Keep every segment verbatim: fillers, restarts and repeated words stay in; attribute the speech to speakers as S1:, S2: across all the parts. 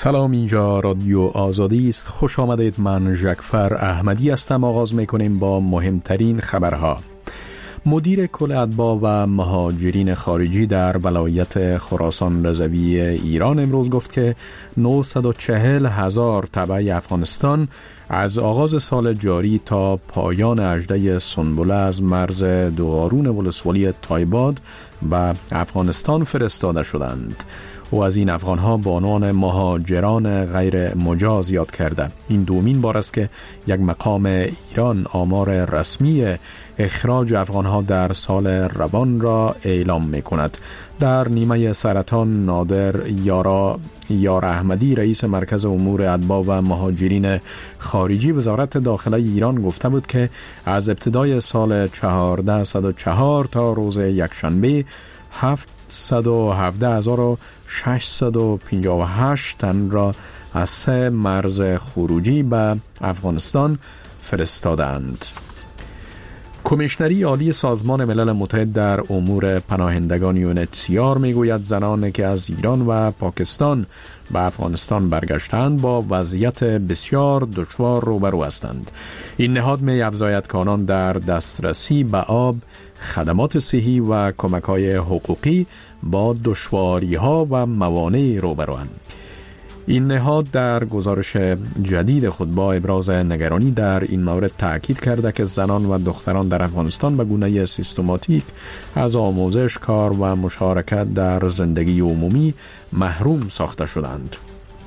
S1: سلام، اینجا رادیو آزادی است. خوش آمدید. من ژکفر احمدی هستم. آغاز میکنیم با مهمترین خبرها. مدیر کل اتباع و مهاجرین خارجی در ولایت خراسان رضوی ایران امروز گفت که نهصد و چهل هزار تبع افغانستان از آغاز سال جاری تا پایان اژده سنبله از مرز دوارون ولسوالی تایباد و افغانستان فرستاده شدند. و از این افغانها با عنوان مهاجران غیر مجاز یاد کرده. این دومین بار است که یک مقام ایران آمار رسمی اخراج افغانها در سال روان را اعلام می کند. در نیمه سرطان نادر یارا یار احمدی رئیس مرکز امور اتباع و مهاجرین خارجی وزارت داخله ایران گفته بود که از ابتدای سال چهارصد و چهار تا روز یکشنبه هفتصد و هفده هزار و ششصد و پنجاه و هشت تن را از سه مرز خروجی به افغانستان فرستادند. کمیشنری عالی سازمان ملل متحد در امور پناهندگان یو ان اچ سی آر میگوید زنانی که از ایران و پاکستان به افغانستان برگشتند با وضعیت بسیار دشوار روبرو هستند. این نهاد می افزاید که آنان در دسترسی به آب، خدمات صحی و کمک‌های حقوقی با دشواری‌ها و موانعی روبروند. این نهاد در گزارش جدید خود با ابراز نگرانی در این مورد تأکید کرده که زنان و دختران در افغانستان به گونه سیستماتیک از آموزش، کار و مشارکت در زندگی عمومی محروم ساخته شدند.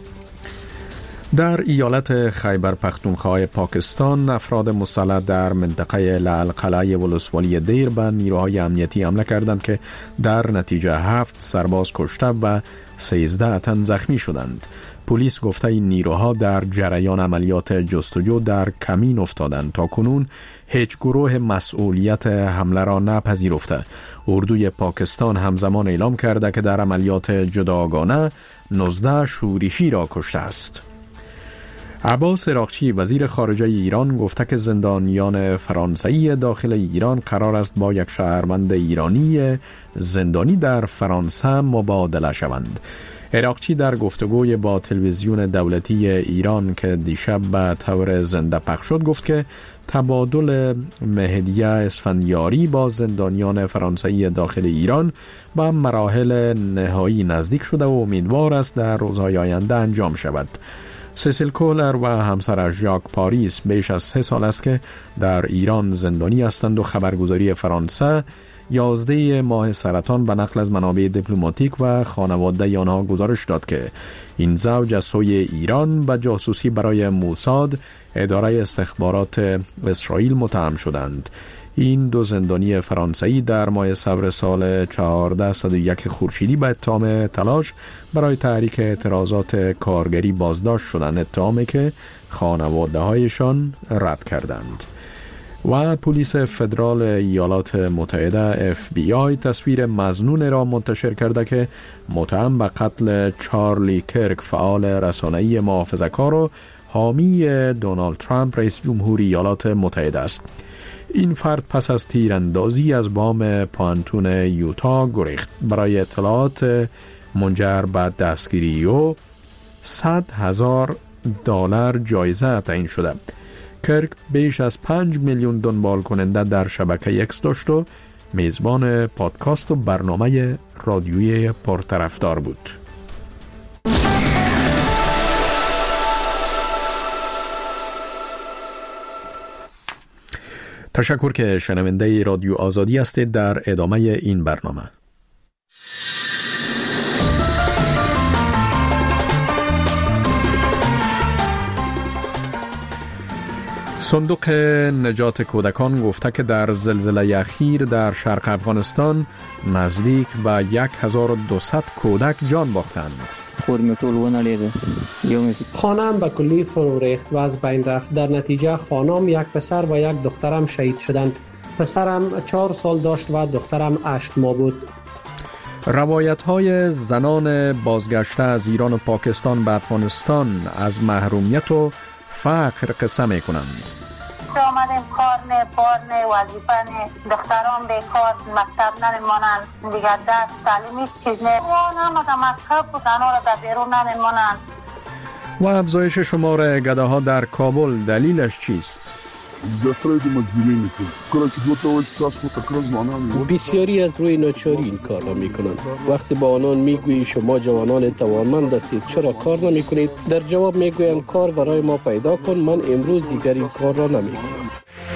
S1: در ایالت خیبر پختونخوا پاکستان افراد مسلح در منطقه لعلقلعه ولسوالی دیر به نیروهای امنیتی حمله کردند که در نتیجه هفت سرباز کشته و سیزده تن زخمی شدند. پلیس گفته این نیروها در جریان عملیات جستجو در کمین افتادند. تا کنون هیچ گروه مسئولیت حمله را نپذیرفته. اردوی پاکستان همزمان اعلام کرده که در عملیات جداگانه نوزده شورشی را کشته است. عباس عراقچی وزیر خارجه ایران گفته که زندانیان فرانسوی داخل ایران قرار است با یک شهروند ایرانی زندانی در فرانسه مبادله شوند. عراقچی در گفتگوی با تلویزیون دولتی ایران که دیشب به طور زنده پخش شد گفت که تبادل مهدیه اسفندیاری با زندانیان فرانسوی داخل ایران به مراحل نهایی نزدیک شده و امیدوار است در روزهای آینده انجام شود. سیسیل کولر و همسرش ژاک پاریس بیش از سه سال است که در ایران زندانی هستند و خبرگزاری فرانسه یازده ماه سرطان به نقل از منابع دیپلماتیک و خانواده آنها گزارش داد که این زوج از سوی ایران به جاسوسی برای موساد، اداره استخبارات اسرائیل متهم شدند. این دو زندانی فرانسوی در ماه صبر سال چهارصد و یک خورشیدی به اتهام تلاش برای تحریک اعتراضات کارگری بازداشت شدند، اتهامی که خانواده هایشان رد کردند. و پلیس فدرال ایالات متحده اف بی آی تصویر مظنون را منتشر کرده که متهم به قتل چارلی کرک فعال رسانه‌ای محافظه‌کار و حامی دونالد ترامپ رئیس جمهوری ایالات متحده است. این فرد پس از تیراندازی از بام پانتون یوتا گریخت. برای اطلاعات منجر به دستگیری او صد هزار دلار جایزه تعیین شده. کرک بیش از پنج میلیون دنبال کننده در شبکه اکس داشت و میزبان پادکست و برنامه رادیویی پرطرفدار بود. تشکر که شنونده رادیو آزادی هستید. در ادامه این برنامه صندوق نجات کودکان گفته که در زلزله اخیر در شرق افغانستان نزدیک به هزار و دویست کودک جان باختند.
S2: خانم به کلی فرو ریخت و از بین رفت. در نتیجه خانم، یک پسر و یک دخترم شهید شدند. پسرم چهار سال داشت و دخترم هشت ماه بود.
S1: روایت های زنان بازگشته از ایران و پاکستان به افغانستان از محرومیت و فقر قصه می کنند.
S3: آمدیم کار نه، بار نه، وظیفه نه، دختران بیکار، مکتب نمیمانند، دیگر درس تعلیمی چیز نه. وان هم از مکتب و زنان را در بیرون نمیمانند.
S1: و افزایش شمار گداها در کابل دلیلش چیست؟
S4: بسیاری از روی ناچاری این کار را می کنند. وقتی با آنان می گویی شما جوانان توانمند هستید چرا کار نمی کنید، در جواب می گویند کار برای ما پیدا کن، من امروز دیگر این کار را نمی کنم.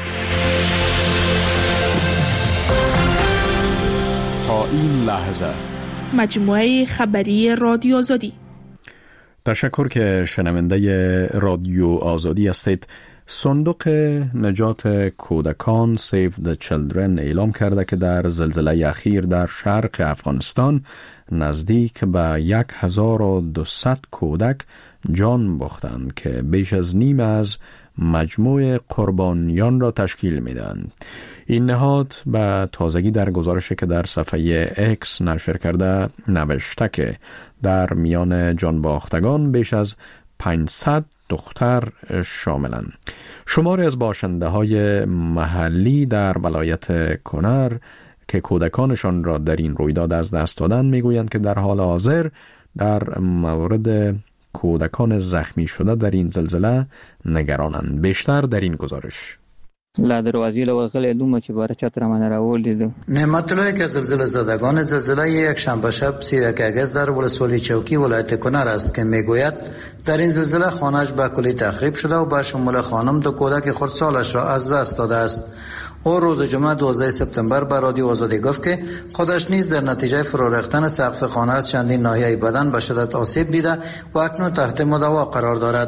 S1: تا این لحظه
S5: مجموعه خبری رادیو آزادی.
S1: تشکر که شنونده رادیو آزادی هستید. صندوق نجات کودکان Save the Children اعلام کرده که در زلزله اخیر در شرق افغانستان نزدیک به یک هزار و دویست کودک جان باختند که بیش از نیم از مجموع قربانیان را تشکیل میدهند. این نهاد به تازگی در گزارشی که در صفحه اکس نشر کرده نوشته که در میان جان باختگان بیش از پانصد دختر شاملند. شماری از باشنده های محلی در ولایت کنر که کودکانشان را در این رویداد از دست دادند میگویند که در حال حاضر در مورد کودکان زخمی شده در این زلزله نگرانند. بیشتر در این گزارش.
S6: لا دروازی له وغلی دومه چې باره چتر من راولیدو.
S7: نعمت الله که زلزله زدگان زلزله یک شنبه شب سی و یک اگست در ولسوالی چوکی ولایت کنر است که میگوید در این زلزله خانه‌اش به کلی تخریب شده و به شمول خانم دو کودک خردسالش را از دست داده است. او روز جمعه دوازده سپتامبر به رادیو آزادی گفت که خودش نیز در نتیجه فرو ریختن سقف خانه از چندین ناحیه بدن به شدت آسیب دیده و اکنون تحت مداوا قرار دارد.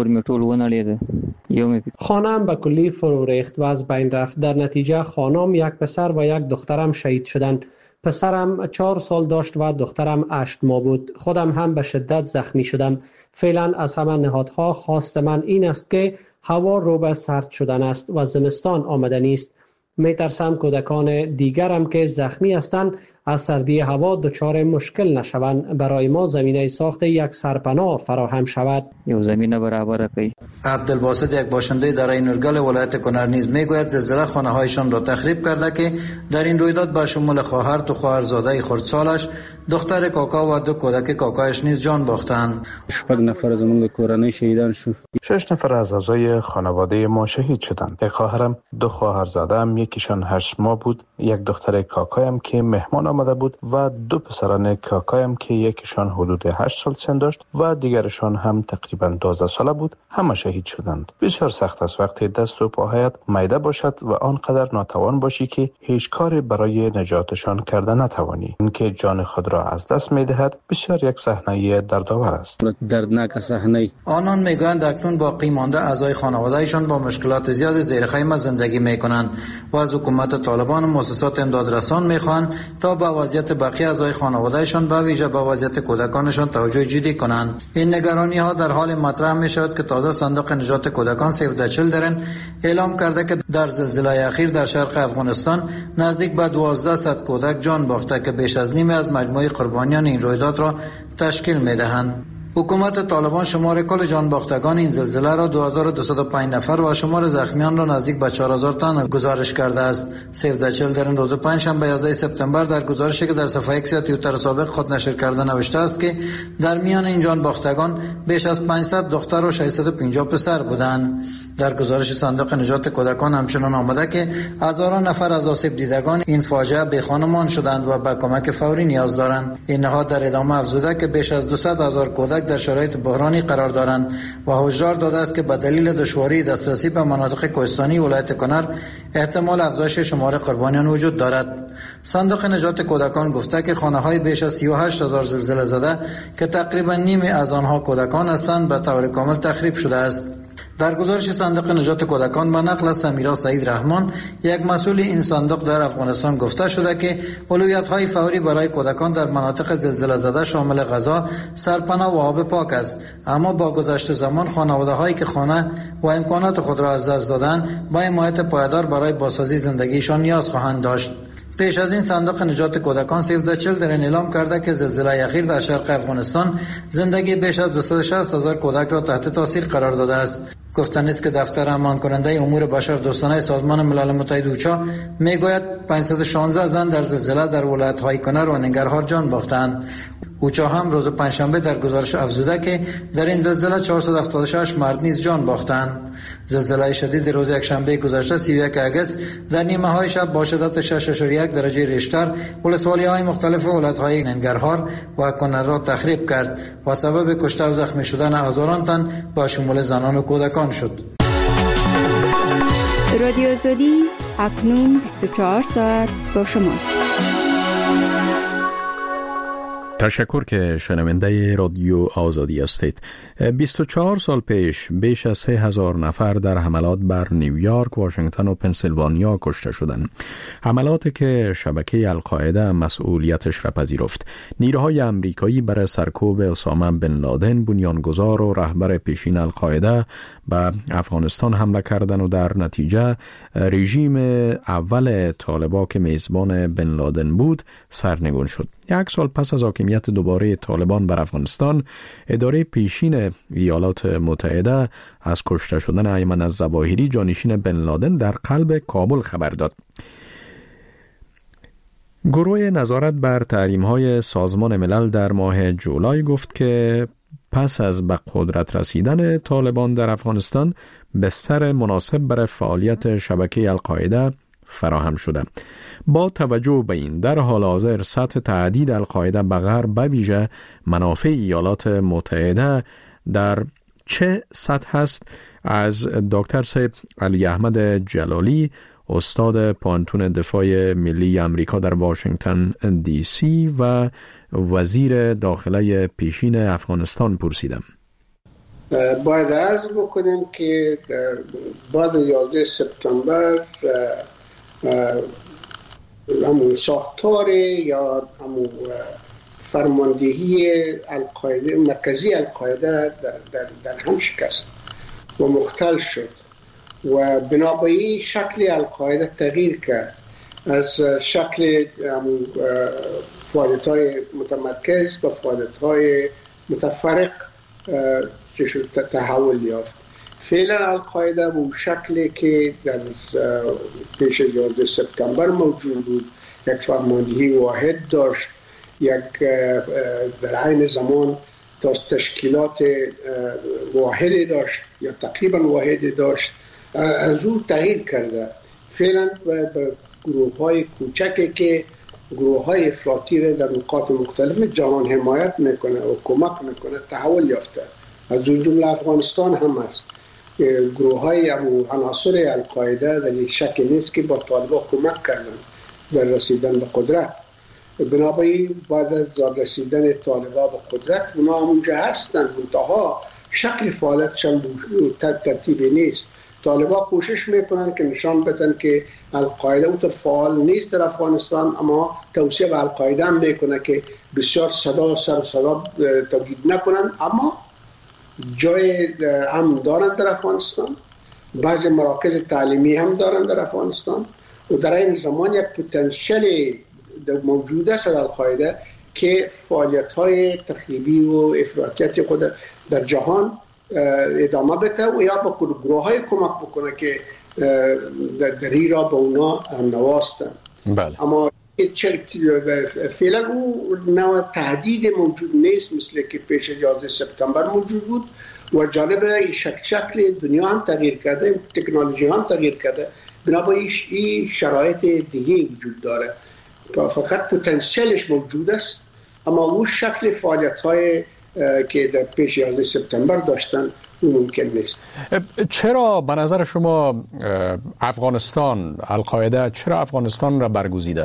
S2: خانه‌ام به کلی فرو ریخت و از بین رفت. در نتیجه خانم، یک پسر و یک دخترم شهید شدند. پسرم چهار سال داشت و دخترم هشت ماه بود. خودم هم به شدت زخمی شدم. فعلا از همه نهادها خواست من این است که هوا رو به سرد شدن است و زمستان آمدنی است. می ترسم کودکان دیگرم که زخمی هستند از سردی هوا دچار مشکل نشوند. برای ما زمینه ساخت یک سرپناه فراهم شود.
S6: یو زمینه برابر کی.
S7: عبدالباسط یک باشنده در نورگل ولایت کنر نیز میگوید زلزله خانه هایشان را تخریب کرده که در این رویداد به شمول خواهر و خواهرزاده خردسالش، دختر کاکا و دو کودک کاکایش نیز جان باختند.
S4: شپږ نفر زموږ کورنۍ شهیدان شو.
S8: شش نفر از اعضای خانواده ما شهید شدند. یک خواهرم، دو خواهرزاده‌ام، یکیشان هشت ماه بود، یک دختر کاکایم که مهمان آمده بود و دو پسران کاکایم که یکیشان حدود هشت سال سن داشت و دیگرشان هم تقریبا دوازده ساله بود، همه شهید شدند. بسیار سخت است وقتی دست و پاهایت میده باشد و آنقدر ناتوان باشی که هیچ کاری برای نجاتشان کرده نتوانی. اینکه جان خود را از دست میدهد بسیار یک صحنه دردآور است.
S4: دردناک صحنه.
S7: آنان میگویند اکنون باقی مانده اعضای خانواده‌شان با مشکلات زیاد زیر خیمه زندگی میکنند و از حکومت طالبان و مؤسسات امدادرسان میخواهند تا به وضعیت بقیه اعضای خانواده‌شان به ویژه به وضعیت کودکانشان توجه جدی کنند. این نگرانی ها در حال مطرح می شود که تازه صندوق نجات کودکان Save the Children اعلام کرده که در زلزله اخیر در شرق افغانستان نزدیک به دوازده صد کودک جان باخته که بیش از نیمی از مجموع قربانیان این رویداد را تشکیل می دهند. حکومت طالبان شمار کل جان باختگان این زلزله را دو هزار و دویست و پنج نفر و شمار زخمیان را نزدیک به چهار هزار تن گزارش کرده است. Save the Children روز پنجشنبه یازده سپتامبر در گزارشی که در صفحه اکس یا توییتر سابق خود نشر کرده نوشته است که در میان این جان باختگان بیش از پانصد دختر و ششصد و پنجاه پسر بودند. در گزارش صندوق نجات کودکان همچنان آمده که هزاران نفر از آسیب دیدگان این فاجعه بی خانمان شدند و به کمک فوری نیاز دارند. این نهاد در ادامه افزوده که بیش از دویست هزار کودک در شرایط بحرانی قرار دارند و هشدار داده است که به دلیل دشواری دسترسی به مناطق کوهستانی ولایت کنر احتمال افزایش شمار قربانیان وجود دارد. صندوق نجات کودکان گفته که خانه‌های بیش از سی و هشت هزار زلزله زده که تقریبا نیمی از آنها کودکان هستند به طور کامل تخریب شده است. در گزارش صندوق نجات کودکان به نقل از سمیرا سعید رحمان، یک مسئول این صندوق در افغانستان، گفته شده که اولویت‌های فوری برای کودکان در مناطق زلزله زده شامل غذا، سرپناه و آب پاک است. اما با گذشت زمان خانواده‌هایی که خانه و امکانات خود را از دست دادند با حمایت پایدار برای بازسازی زندگیشان نیاز خواهند داشت. پیش از این صندوق نجات کودکان Save the Children اعلام کرده که زلزله اخیر در شرق افغانستان زندگی بیش از دویست و شصت هزار کودک را تحت تاثیر قرار داده است. گفتن است که دفتر امان کننده امور بشر دوستانه سازمان ملل متحد اوچا میگوید پانصد و شانزده زن در زلزله در ولایت‌های کنر و ننگرهار جان باختند. اوچا هم روز پنجشنبه در گزارش افزوده که در این زلزله چهارصد و هفتاد و شش مرد نیز جان باختند. زلزله شدید روز یکشنبه گذشته سی و یک آگوست در نیمه های شب با شدت شش اشاری یک درجه ریشتر ولسوالی های مختلف ولایت های ننگرهار و کنر را تخریب کرد و سبب کشته و زخمی شدن هزاران تن با شمول زنان و کودکان شد.
S9: رادیو آزادی اکنون بیست و چهار ساعت با شماست.
S1: تشکر که شنونده رادیو آزادی هستید. بیست و چهار سال پیش بیش از سه هزار نفر در حملات بر نیویورک، واشنگتن و پنسیلوانیا کشته شدند. حملاتی که شبکه القاعده مسئولیتش را پذیرفت. نیروهای امریکایی برای سرکوب اسامه بن لادن، بنیانگذار و رهبر پیشین القاعده، به افغانستان حمله کردند و در نتیجه رژیم اول طالبان که میزبان بن لادن بود سرنگون شد. یک سال پس از حاکمیت دوباره طالبان بر افغانستان، اداره پیشین ایالات متحده از کشته شدن ایمن الظواهری، جانشین بن لادن، در قلب کابل خبر داد. گروه نظارت بر تحریم‌های سازمان ملل در ماه جولای گفت که پس از به قدرت رسیدن طالبان در افغانستان، بستر مناسب برای فعالیت شبکه القاعده فراهم شده. با توجه به این، در حال حاضر سطح تهدید القاعده به غرب، به ویژه منافع ایالات متحده، در چه سطح است؟ از دکتر صاحب علی احمد جلالی، استاد پانتون دفاع ملی امریکا در واشنگتن دی سی و وزیر داخله پیشین افغانستان پرسیدم.
S10: باید عرض بکنیم که بعد یازده سپتامبر همون ساختار یا همون فرماندهی القاعده، مرکزی القاعده در, در, در هم شکست و مختل شد و بنابراین شکل القاعده تغییر کرد از شکل فعالیت‌های متمرکز به فعالیت‌های متفرق تحول یافت. فعلا القاعده به شکلی که در پیش از یازده سپتامبر موجود بود، یک فرماندهی واحد داشت، یک در عین زمان تشکیلات واحدی داشت یا تقریبا واحدی داشت، از او تغییر کرده. فعلا به گروه های کوچکی که گروه های افراطی را در نقاط مختلف جهان حمایت میکنه و کمک میکنه تحول یافته. از اون جمله افغانستان هم است. گروه های عناصر القاعده در یک شکل نیست که با طالبان کمک کردن در رسیدن به قدرت. بنابراین بعد از رسیدن طالبان به قدرت اونا همونجا هستن، منتها شکل فعالیتشان ترتیبی نیست. طالبان کوشش میکنن که نشان بدن که القاعده اونطور فعال نیست در افغانستان، اما توصیه به القاعده هم میکنه که بسیار صدا سر صدا تولید نکنن، اما جای هم دارن در افغانستان، بعضی مراکز تعلیمی هم دارن در افغانستان و در این زمان یک پتانسیل موجود است در القاعده که فعالیت‌های تخریبی و افراطیت خود در جهان ادامه بده و یا با گروه‌های کمک بکنه که در ایران به اونا هم نواستن.
S1: بله.
S10: اما فعلا او نوع تهدید موجود نیست مثل که پیش یازده سپتامبر موجود بود و جالبه شکل شکل دنیا هم تغییر کرده، تکنولوژی هم تغییر کرده، بنابراین این شرایط دیگه وجود داره. فقط پتانسیلش موجود است، اما اون شکل فعالیت‌های که در پیش یازده سپتامبر داشتن اون ممکن نیست.
S1: چرا به نظر شما افغانستان، القاعده چرا افغانستان را برگزیده؟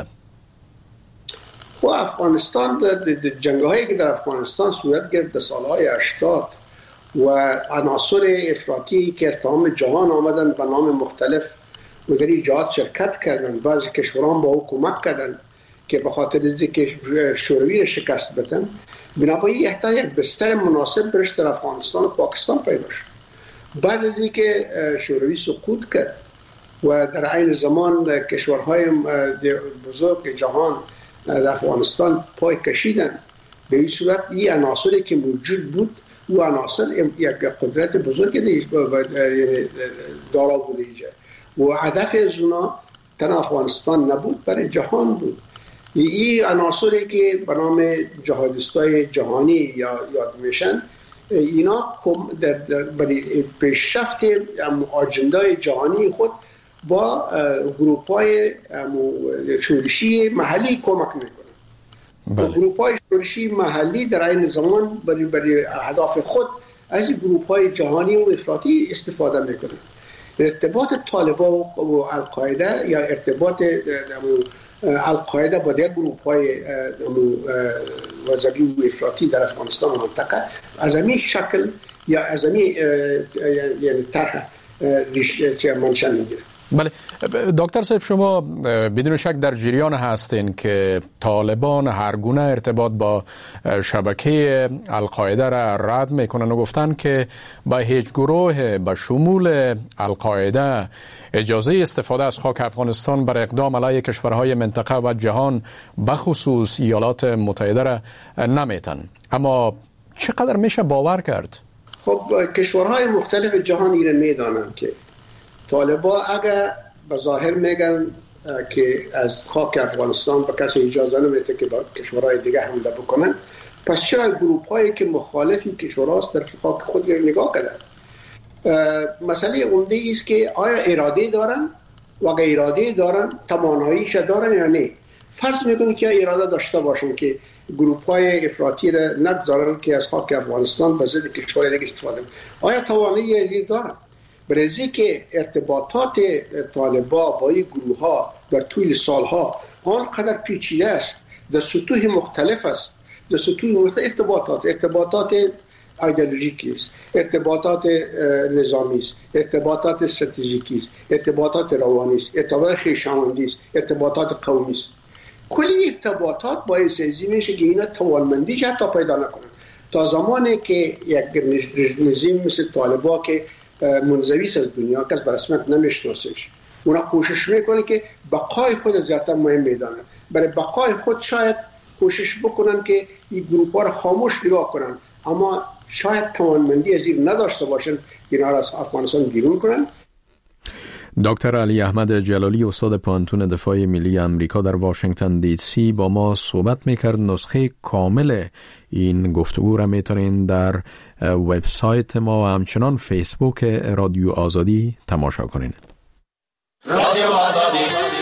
S10: خب افغانستان جنگ‌هایی که در افغانستان صورت گرفت در سال‌های هشتاد و عناصر افراطی که از تمام جهان آمدن به نام مختلف و در ایجاد شرکت کردن، بعضی کشوران با او کمک کردن که به خاطر اینکه شوروی را شکست بدن، بنابراین یحتاج یک بستر مناسب برش در افغانستان و پاکستان پیدا شد. بعد از اینکه شوروی سقوط کرد و در عین زمان کشورهای بزرگ جهان در افغانستان پای کشیدن، به این صورت این عناصری که موجود بود و عناصر یک قدرت بزرگ دارا بوده و هدف از اونا تن افغانستان نبود، برای جهان بود. این عناصری که به نام جهادیستای جهانی یا یاد میشن، اینا در, در برای پیشرفت آجندای جهانی خود با گروپ‌های شورشی محلی کمک میکنن. بله. گروپ‌های شورشی محلی در این زمان برای برای اهداف خود از گروپ‌های جهانی و افراطی استفاده میکنن. ارتباط طالبان و القاعده یا ارتباط القاعده با دیگر گروپ‌های وزبی و افراطی در افغانستان و منطقه از همین شکل یا از همین یعنی طرح ریشه منشأ میگیره.
S1: بله دکتر صاحب، شما بدون شک در جریان هستین که طالبان هر گونه ارتباط با شبکه القاعده را رد میکنن و گفتن که با هیچ گروه به شمول القاعده اجازه استفاده از خاک افغانستان بر اقدام علیه کشورهای منطقه و جهان بخصوص ایالات متحده را نمیتن. اما چقدر میشه باور کرد؟
S10: خب کشورهای مختلف جهان ایره میدانن که طالبان اگر به ظاهر میگن که از خاک افغانستان به کسی اجازه نمیده که با کشورهای دیگه حمله بکنن، پس چرا گروپ هایی که مخالفی کشوراست در خاک خود رو نگاه کردن؟ مسئله عمده است که آیا اراده دارن و اگر اراده دارن تواناییش دارن یا نه. فرض میکنه که اراده داشته باشن که گروپ های افراطی را نگذارن که از خاک افغانستان به ضد کشورهای دیگه استفاده کنن. آیا توانایی دارن؟ برای که ارتباطات طالبان با این گروه ها در طول سالها آنقدر پیچیده است، در سطوح مختلف است، در سطوح مختلف ارتباطات ارتباطات ایدئولوژیکی است، ارتباطات نظامی است، ارتباطات استراتژیکی است، ارتباطات روانی است، ارتباطات خویشاوندی است، ارتباطات قومی است. کلی ارتباطات باعث ازی میشه که اینا توانمندی حتی پیدا نکنن. تا زمانی که یک نظام مثل طالبان که منزوی از دنیا کس به رسمیت نمیشناسش، اونا کوشش میکنه که بقای خود زیادتر مهم میدانن. برای بقای خود شاید کوشش بکنن که این گروپ ها را خاموش نگاه کنن، اما شاید توانمندی از این نداشته باشن که اینا را از افغانستان بیرون کنن.
S1: دکتر علی احمد جلالی، استاد پانتون دفاع ملی امریکا در واشنگتن دی سی با ما صحبت میکرد. نسخه کامل این گفتگو را میتونین در وبسایت ما و همچنان فیسبوک رادیو آزادی تماشا کنین. رادیو آزادی.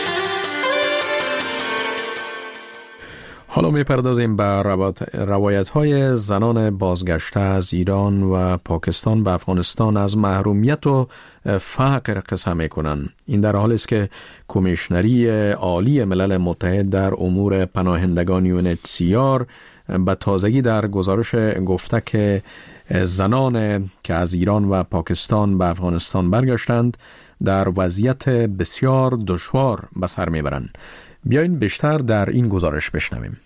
S1: حالا میپردازیم به روایت‌های زنان بازگشته از ایران و پاکستان به افغانستان از محرومیت و فقر قصه میکنن. این در حالی است که کمیشنری عالی ملل متحد در امور پناهندگان یو ان اچ سی آر به تازگی در گزارش گفته که زنان که از ایران و پاکستان به افغانستان برگشتند در وضعیت بسیار دشوار به سر میبرند. بیاین بیشتر در این گزارش بشنویم.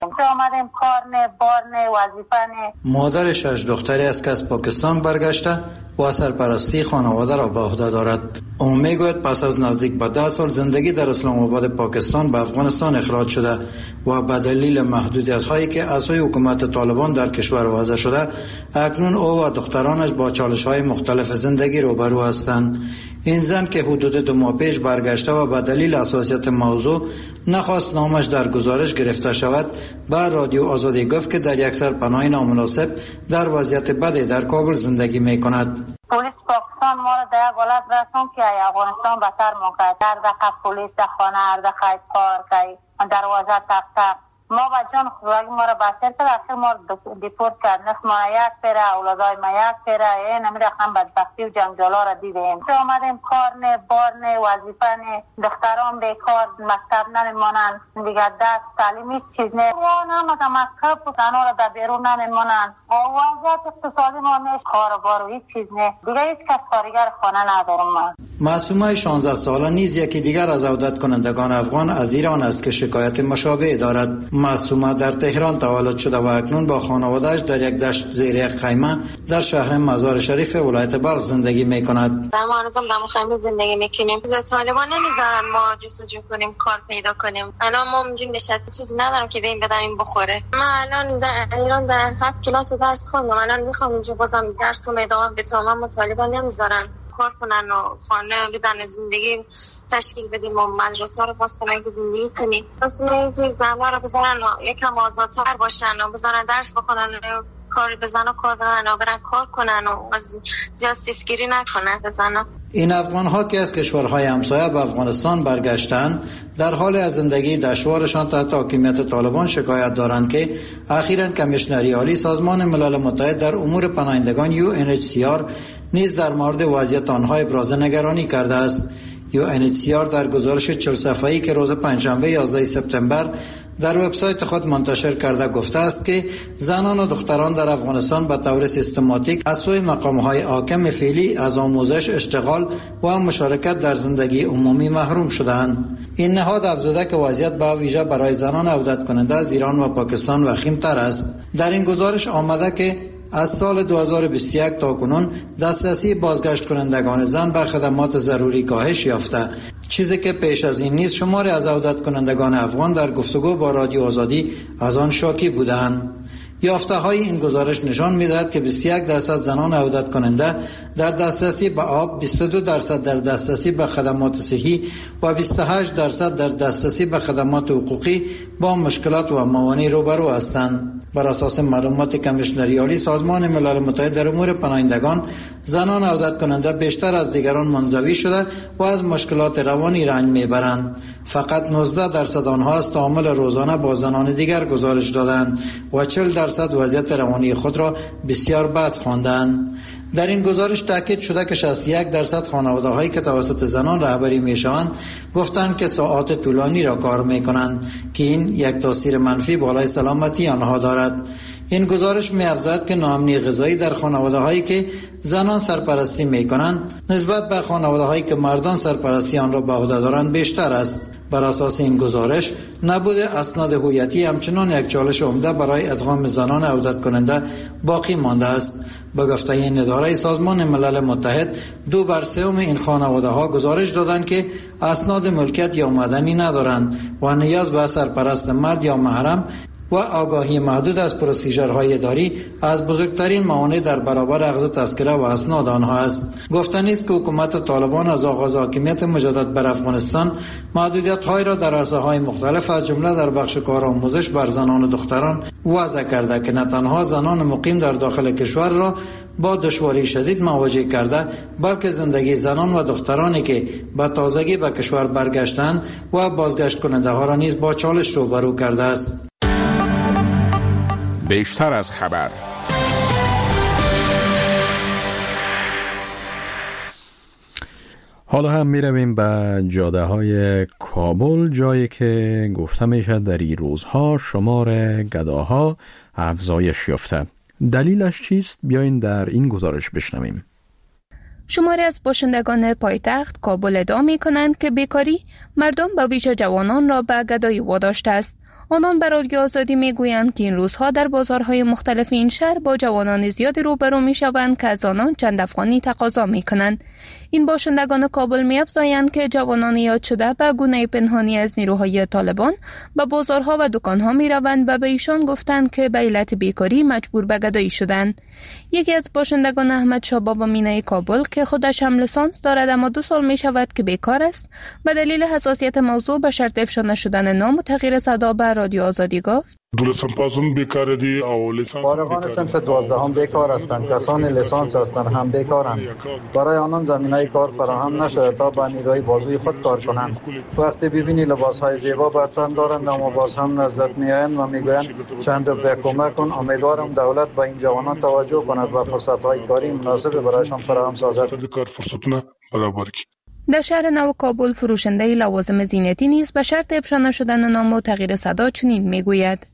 S7: مادر شش دختری است که از پاکستان برگشته و سرپرستی خانواده را به عهده دارد. او میگوید پس از نزدیک به ده سال زندگی در اسلام آباد پاکستان به افغانستان اخراج شده و به دلیل محدودیت هایی که از سوی حکومت طالبان در کشور وضع شده، اکنون او و دخترانش با چالش های مختلف زندگی روبرو هستند. این زن که حدود دو ماه پیش برگشته و به دلیل حساسیت موضوع نخواست نامش در گزارش گرفته شود، به رادیو آزادی گفت که در یک سرپناه نامناسب در وضعیت بدی در کابل زندگی می کند.
S3: پلیس پاکستان ما را در یک حالت رسون که افغانستان بهتر موقع در دقیقه پلیس در خانه هر دقیقه پارک دروازه تق تق ما با جان خدایی ما را بسیر کرد. آخر ما را دیپورت کرد. نصف ما یک پیره اولادای ما یک پیره این همین رقم بدبختی و جنجالا را دیدیم. چه آمدیم کار نه بار نه وظیفه نه دختران بیکار مکتب نمیمانند دیگه دست تعلیم هیچ چیز نه یا نه مگه مکتب و زنها را در بیرون نمیمانند. وضعیت اقتصادی ما نیست کار و بار و هیچ چیز نه دیگه هیچ کس کارگر خانه ندارم. ما
S7: معصومه شانزده ساله نیز یکی دیگر از عودت کنندگان افغان از ایران است که شکایت مشابه دارد. معصومه در تهران تولد شده و اکنون با خانواده‌اش در یک دشت زیر یک خیمه در شهر مزار شریف ولایت بلخ زندگی می‌کند.
S11: ما هنوزم در خیمه زندگی می‌کنیم. از طالبان نمی‌ذارن ما جستجو کنیم کار پیدا کنیم. الان ما اونجوری نشد چیزی ندارم که ببین بدم بخوره. من الان در ایران در هفت کلاس درس خوندم. الان می‌خوام اونجا بازم درسم ادامه بدم اما طالبان نمی‌ذارن. کار کنن و خانه بدن، زندگی تشکیل بدیم و مدرسه رو باز کنن که زندگی کنیم. مثلا زنها رو بذارن یکم آزادتر باشن و بذارن درس بخونن، کار بزنن و کار بدن و برن کار کنن و زیاد سیفگیری نکنن بزنن.
S7: این افغان ها که از کشورهای همسایه به افغانستان برگشتند در حال از زندگی دشوارشان تحت حاکمیت طالبان شکایت دارند که اخیراً کمیشنری عالی سازمان ملل متحد در امور پناهندگان یو ان اچ سی آر نیز در مورد وضعیت آنها ابراز نگرانی کرده است. یو ان اچ سی آر در گزارش چهل صفحه‌ای که روز پنجشنبه یازده سپتامبر در وبسایت خود منتشر کرده گفته است که زنان و دختران در افغانستان به طور سیستماتیک از سوی مقام‌های حاکم فعلی از آموزش، اشتغال و مشارکت در زندگی عمومی محروم شدند. این نهاد افزوده که وضعیت به ویژه برای زنان عودت کننده از ایران و پاکستان وخیم‌تر است. در این گزارش آمده که از سال دو هزار و بیست و یک تا کنون دسترسی بازگشت کنندگان زن به خدمات ضروری کاهش یافته، چیزی که پیش از این نیز شماری از عودت کنندگان افغان در گفتگو با رادیو آزادی از آن شاکی بودند. یافته های این گزارش نشان می‌دهد که بیست و یک درصد زنان عودت کننده در دسترسی به آب، بیست و دو درصد در دسترسی به خدمات صحی و بیست و هشت درصد در دسترسی به خدمات حقوقی با مشکلات و موانع روبرو هستند. بر اساس معلومات کمیشنری عالی سازمان ملل متحد در امور پناهندگان، زنان عودت کننده بیشتر از دیگران منزوی شده و از مشکلات روانی رنج میبرند. فقط نوزده درصد آنها از تعامل روزانه با زنان دیگر گزارش دادند و چهل درصد وضعیت روانی خود را بسیار بد خواندند. در این گزارش تاکید شده که شصت و یک درصد خانواده‌هایی که توسط زنان رهبری میشوند گفتند که ساعات طولانی را کار میکنند که این یک تاثیر منفی بالای سلامتی آنها دارد. این گزارش می‌افزاید که ناامنی غذایی در خانواده‌هایی که زنان سرپرستی می‌کنند نسبت به خانواده‌هایی که مردان سرپرستی آن را به عهده دارند بیشتر است. بر اساس این گزارش نبود اسناد هویتی همچنان یک چالش عمده برای ادغام زنان عودت کننده باقی مانده است. به گفته این اداره سازمان ملل متحد، دو بر سوم این خانواده ها گزارش دادند که اسناد ملکیت یا مدنی ندارند و نیاز به سرپرست مرد یا محرم و آگاهی محدود از پروسیجرهای اداری از بزرگترین موانع در برابر اخذ تذکره و اسناد آنها است. گفتنی است که حکومت طالبان از آغاز حاکمیت مجدد بر افغانستان محدودیت‌های را در عرصه‌های مختلف از جمله در بخش کار آموزش بر زنان و دختران وضع کرده که نه تنها زنان مقیم در داخل کشور را با دشواری شدید مواجه کرده، بلکه زندگی زنان و دخترانی که به تازگی به کشور برگشتند و بازگشت کننده ها را نیز با چالش روبرو کرده است.
S1: بیشتر از خبر. حالا هم می رویم به جاده های کابل، جایی که گفته می شد در این روزها شمار گداها افزایش یافته. دلیلش چیست؟ بیاین در این گزارش بشنویم.
S12: شماری از باشندگان پایتخت کابل ادعا می کنند که بیکاری مردم به ویژه جوانان را به گدایی واداشته است. آنان بر رادیو آزادی می گویند که این روزها در بازارهای مختلف این شهر با جوانان زیادی روبرو می شوند که از آنان چند افغانی تقاضا می کنند. این باشندگان کابل می افزایند که جوانان یاد شده به گونه پنهانی از نیروهای طالبان به بازارها و دکانها می روند و به ایشان گفتند که به علت بیکاری مجبور به گدایی شدند. یکی از باشندگان احمد شاه بابا مینه کابل که خودش هم لیسانس دارد اما دو سال می شود که بیکار است، به دلیل حساسیت موضوع به شرط افشا نشدن نام و تغییر صدا به رادیو آزادی گفت:
S13: دولسم پاسون بیکار دی او لیسانس
S7: فارغان صنف دوازدهم بیکار هستند. کسان لیسانس هستند هم بیکارند. برای آنان زمینه کار فراهم نشده تا با نیروی بازوی خود کار کنند. وقتی ببینی لباسهای زیبا بر تن دارند اما باز هم نزدت میآیند و میگویند چند روپیه کمک کن. امیدوارم دولت با این جوانان توجه کند و فرصت‌های کاری مناسب برایشان فراهم سازد.
S12: در شهر نو کابل فروشنده لوازم زینتی نیز به شرط افشا نشدن نام و تغییر صدا چنین میگوید: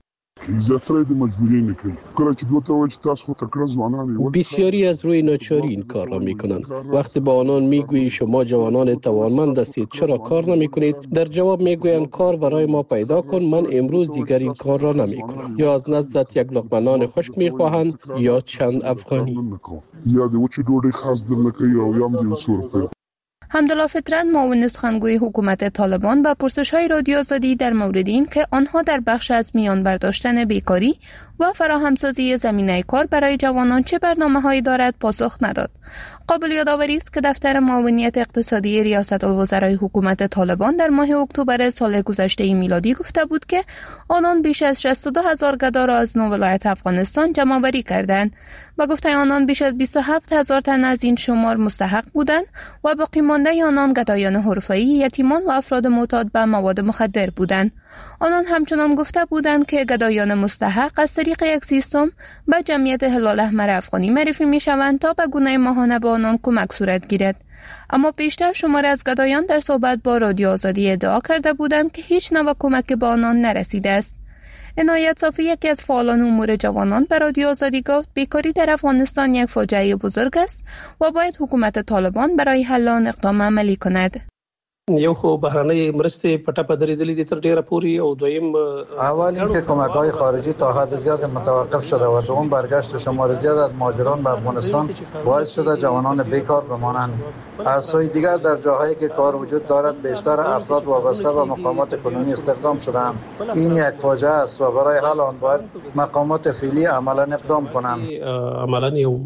S4: بسیاری از روی ناچاری این کار را می کنند. وقتی با آنان می گویی شما جوانان توانمند هستید چرا کار نمی کنید، در جواب می گویند کار برای ما پیدا کن، من امروز دیگر این کار را نمی کنم. یا از نزدت یک لقمه نان خشک می خواهند یا چند افغانی.
S12: حمدالله فطرت معاون سخنگوی حکومت طالبان به پرسش‌های رادیو آزادی در مورد این که آنها در بخش از میان برداشتن بیکاری و فراهمسازی زمینه کار برای جوانان چه برنامه‌هایی دارد پاسخ نداد. قابل یادآوری است که دفتر معاونیت اقتصادی ریاست الوزرای حکومت طالبان در ماه اکتبر سال گذشته میلادی گفته بود که آنان بیش از شصت و دو هزار گدا را از نو ولایت افغانستان جمع‌آوری کردند و گفته آنان بیش از بیست و هفت هزار تن از این شمار مستحق بودند و باقی مانده آنان گدایان حرفه‌ای، یتیمان و افراد معتاد به مواد مخدر بودند. آنان همچنان گفته بودند که گدایان مستحق از طریق یک سیستم به جمعیت هلال احمر افغانی معرفی می‌شوند تا به گونه ماهانه به آنان کمک صورت گیرد. اما پیشتر شماری از گدایان در صحبت با رادیو آزادی ادعا کرده بودند که هیچ نوع کمک به آنان نرسیده است. عنایت صافی، یکی از فعالان امور جوانان، به رادیو آزادی گفت بیکاری در افغانستان یک فاجعه بزرگ است و باید حکومت طالبان برای حل آن اقدام عملی کند.
S2: یو خو بهرنۍ مرستې پټه په درېدلې دي تر ډیره پوري او دویم
S7: اول اینکه کمک‌های خارجی تا حد زیاد متوقف شده و دوم برگشت شمار زیاد از مهاجران به افغانستان باعث شده جوانان بیکار بمانند. از سوی دیگر در جاهایی که کار وجود دارد بیشتر افراد وابسته به مقامات کنونی استخدام شدند. این یک فاجعه است و برای حل آن باید مقامات فعلی عملا اقدام کنند.
S2: عملا یو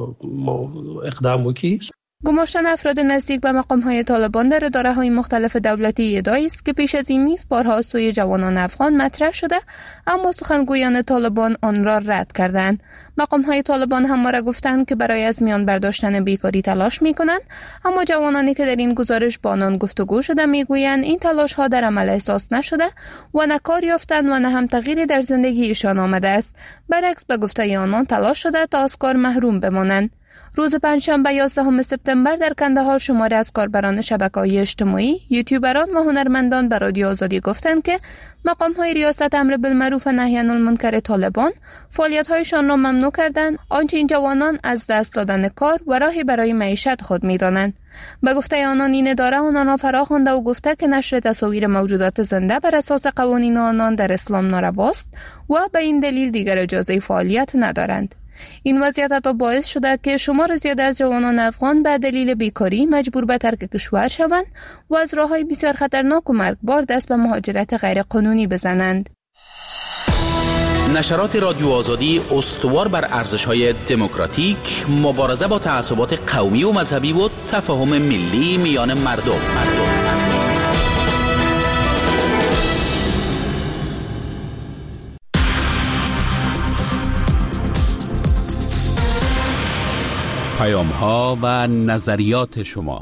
S2: اقدام وکړي.
S12: گماشتن افراد نزدیک به مقام‌های طالبان در اداره‌های مختلف دولتی ادعایی است که پیش از این نیز بارها سوی جوانان افغان مطرح شده، اما سخنگویان طالبان آن را رد کردند. مقام‌های طالبان همواره گفتند که برای از میان برداشتن بیکاری تلاش می‌کنند، اما جوانانی که در این گزارش با آنان گفتگو شده می‌گویند این تلاش‌ها در عمل احساس نشده و نه کار یافتند و نه هم تغییری در زندگیشان آمده است. برعکس به گفته آنان تلاش شده تا از کار محروم بمانند. روز پنجشنبه یازدهم سپتامبر در کندهار شماری از کاربران شبکه‌های اجتماعی، یوتیوبران و هنرمندان به رادیو آزادی گفتند که مقام‌های ریاست امر بالمعروف و نهی عن المنکر طالبان فعالیت‌هایشان را ممنوع کردند، آنچه این جوانان از دست دادن کار و راهی برای معیشت خود می‌دانند. به گفته آنان این اداره آنان را فراخوانده و گفته که نشر تصاویر موجودات زنده بر اساس قوانین آنان در اسلام نارواست و به این دلیل دیگر اجازه فعالیت ندارند. این وضعیت حتی باعث شده که شمار زیاد از جوانان افغان به دلیل بیکاری مجبور به ترک کشور شوند و از راه‌های بسیار خطرناک و مرگبار دست به مهاجرت غیرقانونی بزنند.
S14: نشرات رادیو آزادی استوار بر ارزش‌های دموکراتیک، مبارزه با تعصبات قومی و مذهبی و تفاهم ملی میان مردم. مردم. پیام‌ها و نظریات شما.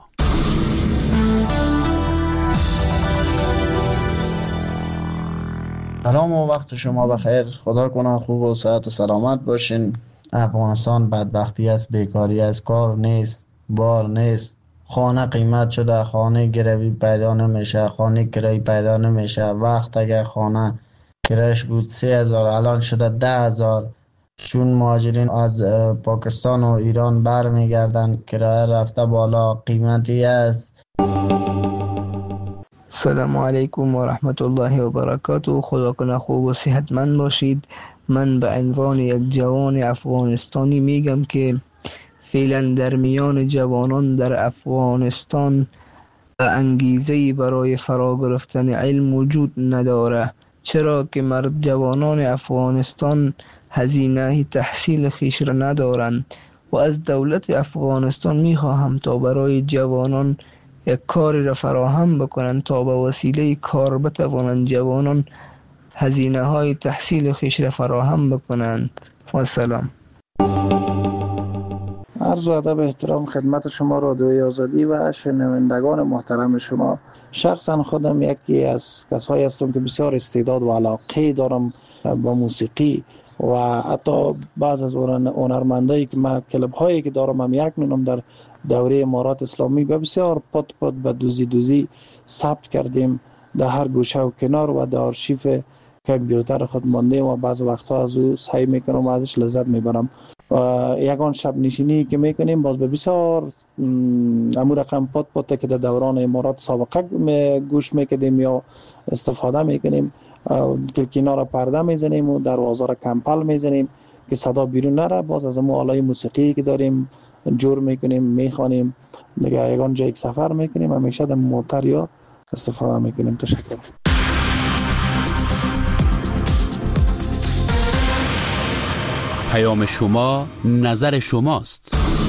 S15: سلام و وقت شما بخیر. خدا کنه خوب و صحت و سلامت باشین. افغانستان بدبختی است، بیکاری است، کار نیست، بار نیست، خانه قیمت شده، خانه گروی پیدا نمیشه، خانه کرایه پیدا نمیشه. وقت اگر خانه کرایش بود سه هزار الان شده ده هزار. چون مهاجرین از پاکستان و ایران برمیگردن کرایه رفته بالا، قیمتی است.
S16: سلام علیکم و رحمت الله و برکاته. خدا کنه خوب و صحتمند باشید. من به عنوان یک جوان افغانستانی میگم که فعلا در میان جوانان در افغانستان انگیزه برای فرا گرفتن علم وجود نداره، چرا که مرد جوانان افغانستان هزینه تحصیل خیش را ندارند و از دولت افغانستان میخواهم تا برای جوانان یک کاری را فراهم بکنند تا به وسیله کار بتوانند جوانان هزینه های تحصیل خیش را فراهم بکنند. و سلام.
S17: عرض و ادب احترام خدمت شما رادیوی آزادی و شنوندگان محترم شما. شخصا خودم یکی از کسایی هستم که بسیار استعداد و علاقه دارم با موسیقی و حتی بعض از هنرمندایی که من کلب هایی که دارم هم یک نونم در دوره امارات اسلامی به بسیار پت پت به دوزی دوزی ثبت کردیم در هر گوشه و کنار و در آرشیف کامپیوتر خود ماندیم و بعض وقتها از او سعی میکنم و ازش لذت میبرم. و یکان شب نشینی که میکنیم باز به بسیار امو رقم پت پت که در دوران امارات سابقه گوش میکردیم یا استفاده میکنیم، کلکینا را پرده میزنیم و دروازه را کمپل میزنیم که صدا بیرون نره. باز از امو آلای موسیقی که داریم جور میکنیم، میخوانیم، دیگه یگان جایی که سفر میکنیم همیشه در موتر یا استفاده میکنیم. تشکر.
S14: پیام شما نظر شماست.